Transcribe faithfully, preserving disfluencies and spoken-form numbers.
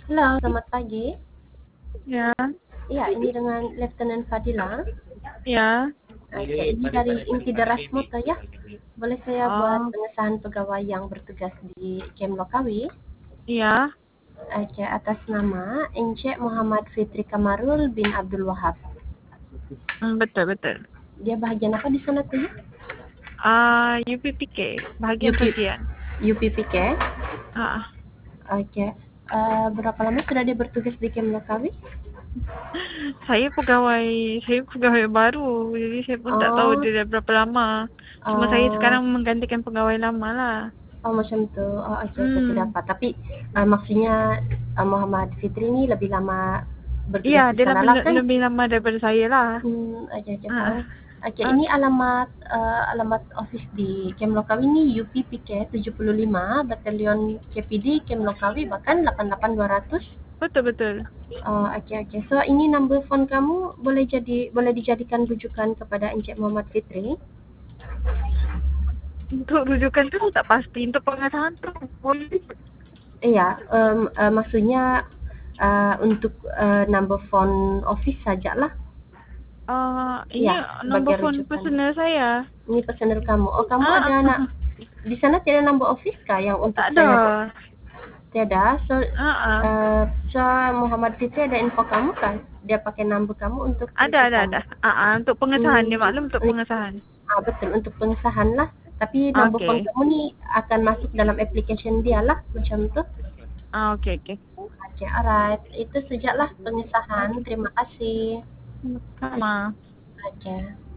Halo, selamat pagi. Ya, Iya, ini dengan Lieutenant Fadila. ya. Oke, ini dari Inti Deras Motor ya. Boleh saya buat Oh, pengesahan pegawai yang bertugas di Kem Lokawi? iya. Oke, atas nama Encik Muhammad Fitri Kamarul bin Abdul Wahab. Hmm, betul, betul. Dia bahagian apa di sana tuh ya? Ah, U P P K, bahagian UP, pujian. U P P K. Ah, Oke, Eh, berapa lama sudah dia bertugas di Kem Lokawi? saya pegawai, saya pegawai baru, jadi saya pun tak tahu Oh, dia dah berapa lama. Cuma saya oh, sekarang menggantikan pegawai lama lah. oh macam tu. Oh, oke, oke, tidak Hmm, apa. Tapi uh, maksudnya uh, Muhammad Fitri ni lebih lama iya, bertugas di dia sana lebih lah kan? lebih lama daripada saya lah. Hmm, oke, oke, Ah, faham. Oke, ah, ini alamat uh, alamat office di Kem Lokawi ini U P P K tujuh puluh lima Batalion K P D Kem Lokawi bahkan delapan delapan dua ratus. betul betul. Uh, oke, oke. So ini number phone kamu boleh jadi boleh dijadikan rujukan kepada Encik Muhammad Fitri. Untuk rujukan tu tak pasti. Untuk pengesahan tu boleh. Iya, um, uh, maksudnya uh, untuk uh, number phone office sajalah. Ah, ini Ya, nombor sebagai phone rujukan. personal saya. Ini personal kamu. Oh, kamu Ah, ada anak di sana tidak number office kah yang untuk tak ada. saya buat? Tiada. So, Ah, ah. uh, so Muhammad Fitri ada info kamu kan? Dia pakai number kamu untuk Ada, ada, rujukan. ada. Ah, ah, untuk pengesahan dia Hmm, maklum untuk ni, pengesahan. ah, betul untuk pengesahan lah. Tapi number phone Okey. kamu ni akan masuk dalam application dia lah macam tu. Ah, okey, okey. Okay, alright. Itu sajalah pengesahan. Terima kasih. Sama. Okay.